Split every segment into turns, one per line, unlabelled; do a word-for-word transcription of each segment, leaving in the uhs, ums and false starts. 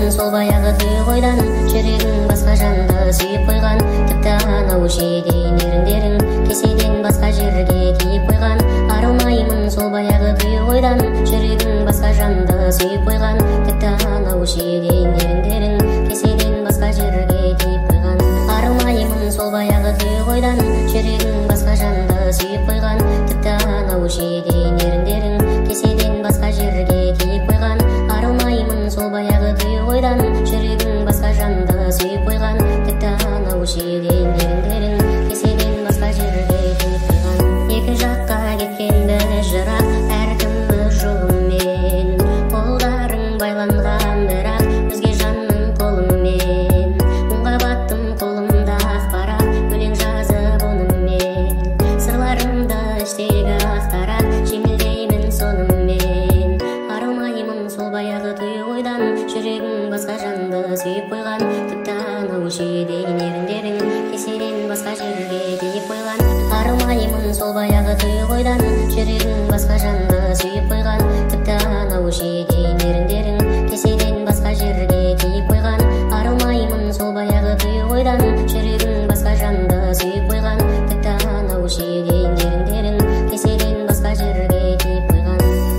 армайым сол баяғы үй қойдан, жүрегің басқа жанды сүйіп қойған, тіпті анау шеден еріндерің кеседен басқа жерге киіп қойған. Армайым сол баяғы үй қойдан, жүрегің басқа жанды сүйіп қойған, тіпті анау шеден еріндерің кеседен басқа жерге киіп қойған. Армайым сол баяғы үй қойдан, жүрегің басқа жанды сүйіп қойған, тіпті анау шеден еріндерің кеседен басқа жерге киіп қойған. Армайым сол баяғы үй қойдан, жүрегің басқа жанды сүйіп қойған, тіпті анау шеден еріндерің кеседен басқа жерге киіп қойған. Екі жаққа кеткен біз жырақ, әркім өз жолымен, қолдарың байланған бірақ өзге жанның қолымен. Мұңға баттым қолымда ақпарат, өлең жазып онымен, сырларымды іштегі ақтарат, жеңілдеймін сонымен. Армайым сол баяғы үй қойдан, жүрегің басқа жанды сүйіп қойған, тіпті анау шеден еріндерің кеседен басқа жерге киіп қойған. Армайым сол баяғы үй қойдан, жүрегің басқа жанды сүйіп қойған, тіпті анау шеден еріндерің кеседен басқа жерге киіп қойған. Армайым сол баяғы үй қойдан, жүрегің басқа жанды сүйіп қойған, тіпті анау шеден еріндерің кеседен басқа жерге киіп қойған.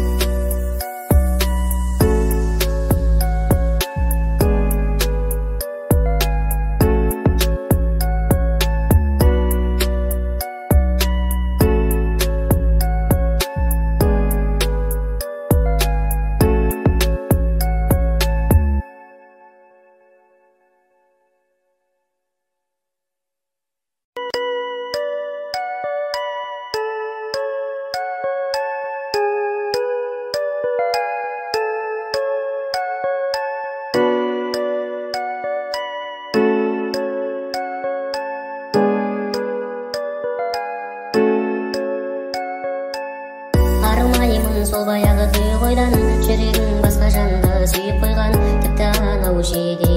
Армайым сол баяғы үй қойдан, жүрегің басқа жанды сүйіп қойған, тіпті анау шеден